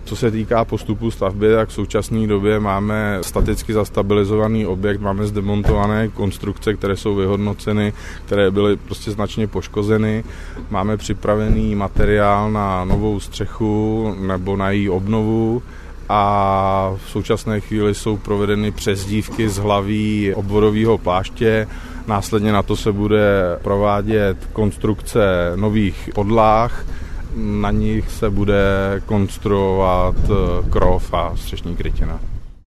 Co se týká postupu stavby, tak v současné době máme staticky zastabilizovaný objekt, máme zdemontované konstrukce, které jsou vyhodnoceny, které byly prostě značně poškozeny. Máme připravený materiál na novou střechu nebo na její obnovu a v současné chvíli jsou provedeny přezdívky z hlaví obvodového pláště. Následně na to se bude provádět konstrukce nových podlah, na nich se bude konstruovat krov a střešní krytina.